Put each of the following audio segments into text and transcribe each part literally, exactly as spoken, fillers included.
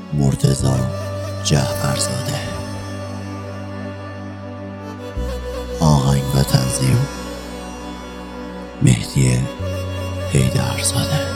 مرتضی جعفرزاده. آهنگ و تنظیم مهدی حیدرزاده.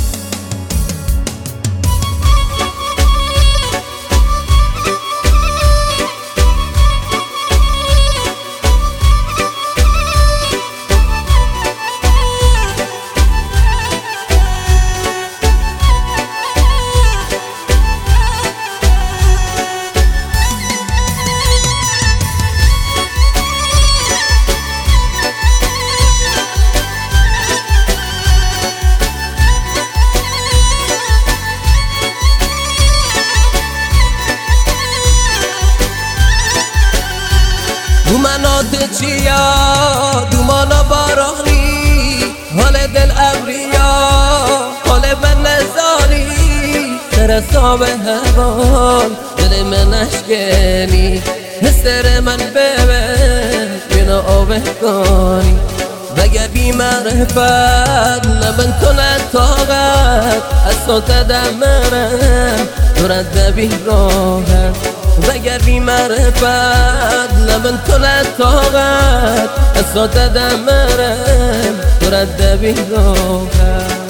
دومنات چیا دومانا بارانی، حال دل ابریا حال من نزاری، ترسا به هوان دل من اشکنی، حسر من ببر بینا آبه کنی، وگر بی معرفت لبن کنه طاقت، از صوت دمرم درد بی راحت، وگر بی معرفت لبن کنه طاقت، از صوت دمرم درد بی راحت.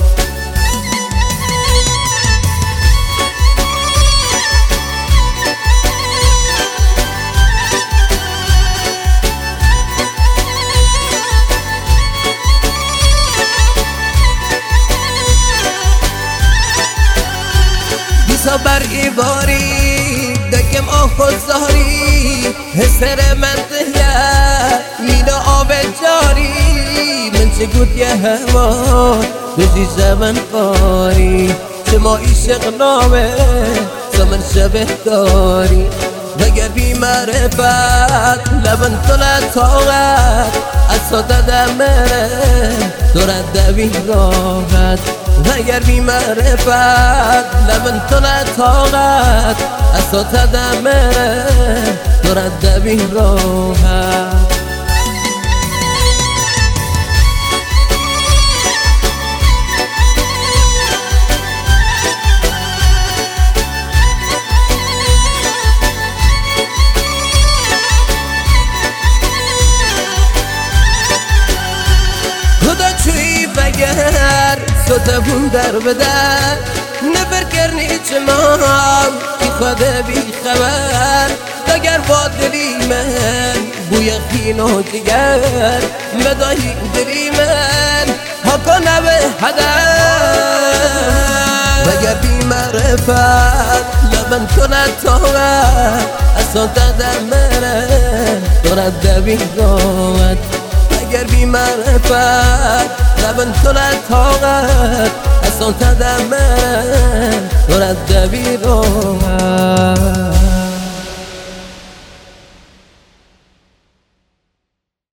بیسا بر ایواری دکم آخو زاری، حسر من تهیه مینا آب جاری، من چه گود یه هوا دوزی زمن قاری، چه ما ایشق نامه زمن شبه داری، وگر بی معرفت لبن کنه طاقت، از صدا دمرم درد بی راحت، وگر بی معرفت لبن کنه طاقت، از صدا دمرم درد بی راحت. وگر سوتبون در بدر نفر کرنی چمان کی خود بی خبر، وگر با دلی من بوی خین و جگر بدایی دلی من حقا نبه هدر، وگر بی معرفت لبن کنه طاقت، از صوت دمرم درد بی راحت، وگر بی معرفت لبن کنه طاقت، از صوت دمرم درد بی راحت.